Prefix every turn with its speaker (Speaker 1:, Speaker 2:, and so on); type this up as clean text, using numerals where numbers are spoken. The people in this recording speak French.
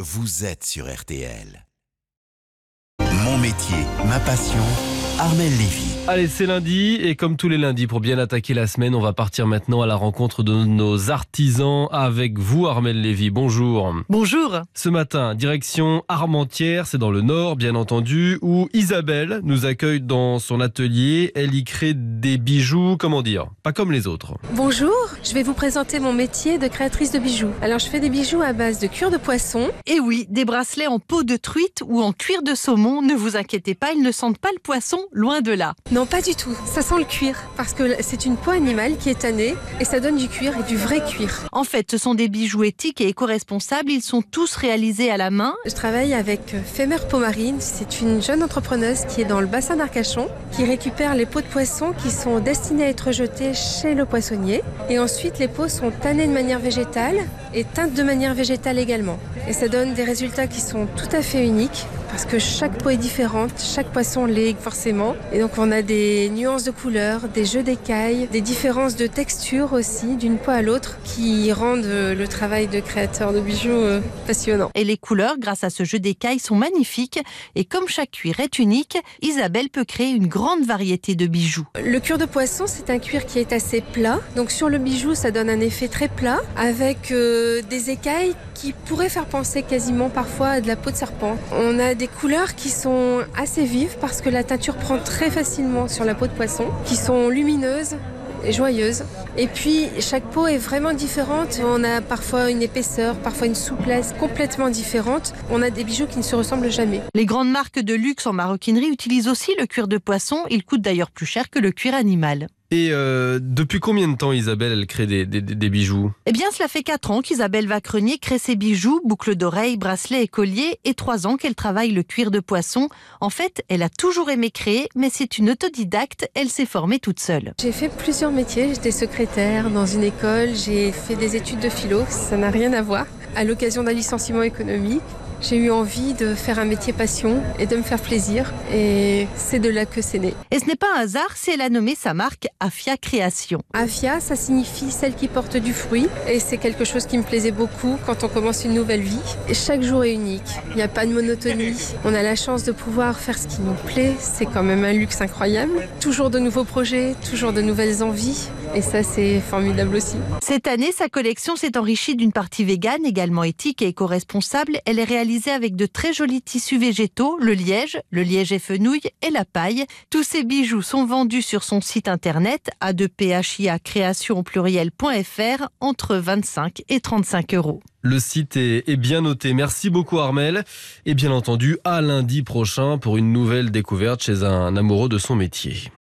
Speaker 1: vous êtes sur RTL. Mon métier, ma passion, Armelle Lévy.
Speaker 2: Allez, c'est lundi et comme tous les lundis, pour bien attaquer la semaine, on va partir maintenant à la rencontre de nos artisans avec vous, Armelle Lévy. Bonjour.
Speaker 3: Bonjour.
Speaker 2: Ce matin, direction Armentières, c'est dans le Nord, bien entendu, où Isabelle nous accueille dans son atelier. Elle y crée des bijoux, comment dire, pas comme les autres.
Speaker 4: Bonjour, je vais vous présenter mon métier de créatrice de bijoux. Alors, je fais des bijoux à base de cuir de poisson.
Speaker 3: Et oui, des bracelets en peau de truite ou en cuir de saumon, ne vous inquiétez pas, ils ne sentent pas le poisson, loin de là.
Speaker 4: Non, pas du tout. Ça sent le cuir parce que c'est une peau animale qui est tannée et ça donne du cuir et du vrai cuir.
Speaker 3: En fait, ce sont des bijoux éthiques et éco-responsables. Ils sont tous réalisés à la main.
Speaker 4: Je travaille avec Femer Pomarine. C'est une jeune entrepreneuse qui est dans le bassin d'Arcachon, qui récupère les peaux de poisson qui sont destinées à être jetées chez le poissonnier. Et ensuite, les peaux sont tannées de manière végétale et teintes de manière végétale également. Et ça donne des résultats qui sont tout à fait uniques parce que chaque peau est différente, chaque poisson l'est forcément. Et donc on a des nuances de couleurs, des jeux d'écailles, des différences de texture aussi d'une peau à l'autre qui rendent le travail de créateur de bijoux passionnant.
Speaker 3: Et les couleurs, grâce à ce jeu d'écailles, sont magnifiques. Et comme chaque cuir est unique, Isabelle peut créer une grande variété de bijoux.
Speaker 4: Le cuir de poisson, c'est un cuir qui est assez plat. Donc sur le bijou, ça donne un effet très plat avec des écailles qui pourraient faire penser quasiment parfois à de la peau de serpent. On a des couleurs qui sont assez vives parce que la teinture prend très facilement sur la peau de poisson, qui sont lumineuses et joyeuses. Et puis chaque peau est vraiment différente. On a parfois une épaisseur, parfois une souplesse complètement différente. On a des bijoux qui ne se ressemblent jamais.
Speaker 3: Les grandes marques de luxe en maroquinerie utilisent aussi le cuir de poisson. Il coûte d'ailleurs plus cher que le cuir animal.
Speaker 2: Et depuis combien de temps, Isabelle, elle crée des bijoux ?
Speaker 3: Eh bien, cela fait 4 ans qu'Isabelle Vacrenier crée ses bijoux, boucles d'oreilles, bracelets et colliers, et 3 ans qu'elle travaille le cuir de poisson. En fait, elle a toujours aimé créer, mais c'est une autodidacte, elle s'est formée toute seule.
Speaker 4: J'ai fait plusieurs métiers, j'étais secrétaire dans une école, j'ai fait des études de philo, ça n'a rien à voir. À l'occasion d'un licenciement économique, j'ai eu envie de faire un métier passion et de me faire plaisir. Et c'est de là que c'est né.
Speaker 3: Et ce n'est pas un hasard si elle a nommé sa marque Afia Création.
Speaker 4: Afia, ça signifie celle qui porte du fruit. Et c'est quelque chose qui me plaisait beaucoup quand on commence une nouvelle vie. Et chaque jour est unique. Il n'y a pas de monotonie. On a la chance de pouvoir faire ce qui nous plaît. C'est quand même un luxe incroyable. Toujours de nouveaux projets, toujours de nouvelles envies. Et ça, c'est formidable aussi.
Speaker 3: Cette année, sa collection s'est enrichie d'une partie végane, également éthique et éco-responsable. Elle est réalisée avec de très jolis tissus végétaux, le liège et fenouil et la paille. Tous ces bijoux sont vendus sur son site internet a2phia-création au pluriel.fr entre 25 et 35 €.
Speaker 2: Le site est bien noté. Merci beaucoup, Armelle. Et bien entendu, à lundi prochain pour une nouvelle découverte chez un amoureux de son métier.